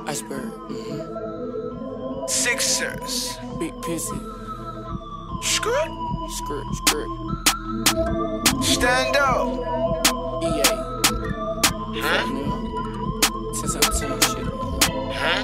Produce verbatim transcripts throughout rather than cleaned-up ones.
Iceberg. Mm-hmm. Sixers. Big Pissy. Skirt. Skirt, skirt. Stand up. E A. Huh? Since I'm ten shit. Huh?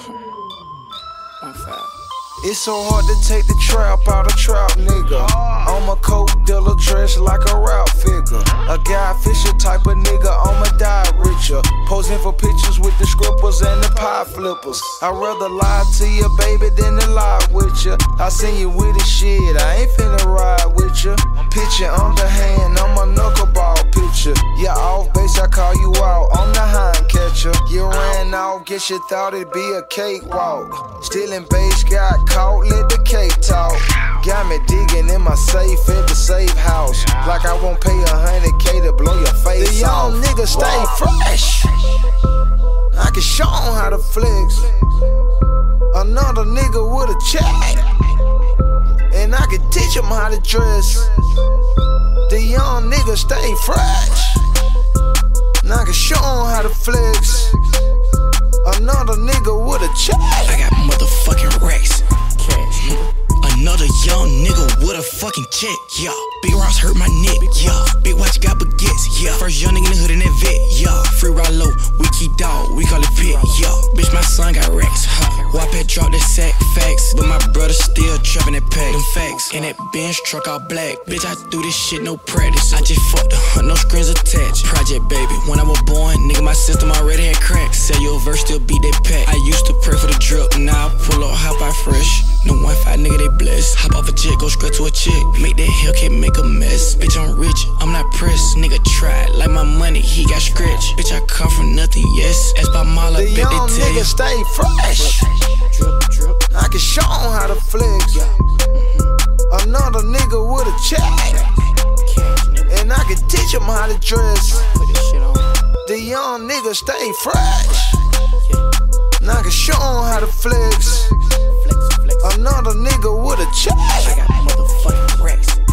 One five. It's so hard to take the trap out of trap, nigga. I'm a coke dealer dressed like a rap figure. A Guy Fisher type of nigga, I'ma die richer. Posing for pictures with the scribbles and the pie flippers. I'd rather lie to you, baby, than to lie with you. I seen you with the shit, I ain't finna ride with you. Pitching underhand, I'm a knuckleball pitcher. Yeah, off base, I call you out, I'm the hind catcher. You ran off, guess you thought it'd be a cakewalk. Stealing base, got caught, let the cake talk. Got me digging in my safe at the safe house. Like I won't pay a hundred K to blow your face off. The young nigga stay fresh. I can show him how to flex. Another nigga with a check, and I can teach him how to dress. The young nigga stay fresh. And I can show him how to flex. Another nigga with a check. I got motherfucking racks. Cash. Another young nigga with a fucking check, yeah. Big rocks hurt my neck, yeah. Big watch got baguettes, yeah. First young nigga in the hood in that vet, yeah. Free ride low, we keep dog, we call it pit, yeah. Bitch, my son got racks, huh. Wap had dropped that sack, facts. But my brother still trapping that pack, them facts. And that Benz truck all black, bitch, I do this shit, no practice. I just fucked the hunt, no screens attached. Project baby, when I was born, nigga, my system already had cracks. Sell your verse, still beat that pack. I used to pray for the drip, now I pull up, hop out fresh. No one five nigga, they blessed. Hop off a jet, go straight to a chick. Make that Hellcat make a mess. Bitch, I'm rich, I'm not pressed. Nigga tried, like my money, he got scratched. Bitch, I come from nothing, yes. Ask by Mala, the bet young they tell nigga you. stay fresh. Drip, drip. I can show him how to flex. Another nigga with a check, Cash, nigga. and I can teach him how to dress. Put this shit on. The young nigga stay fresh. And I can show him how to flex. Flex, flex. Another nigga with a check. I got motherfucking racks.